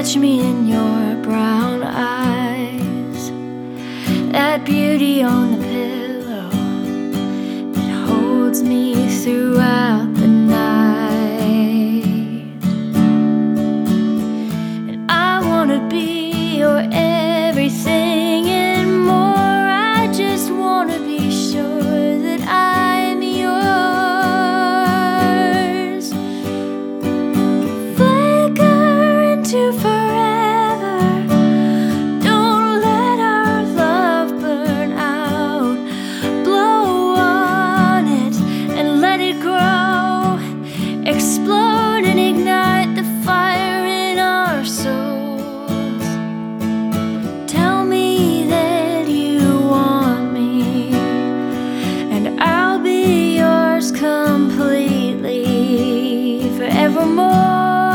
catch me in your brown eyes, that beauty on the pillow that holds me throughout the night. And I wanna be your everything and more. I just wanna be sure that I'm yours. Flicker into forever. Don't let our love burn out. Blow on it and let it grow. Explode and ignite the fire in our souls. Tell me that you want me, and I'll be yours completely, forevermore.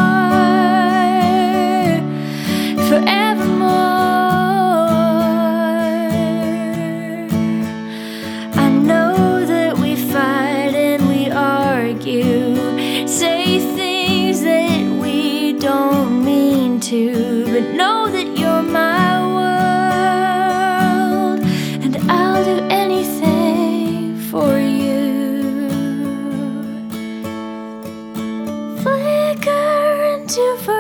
I know that we fight and we argue, say things that we don't mean to, but know that you're my world, and I'll do anything for you. Flicker into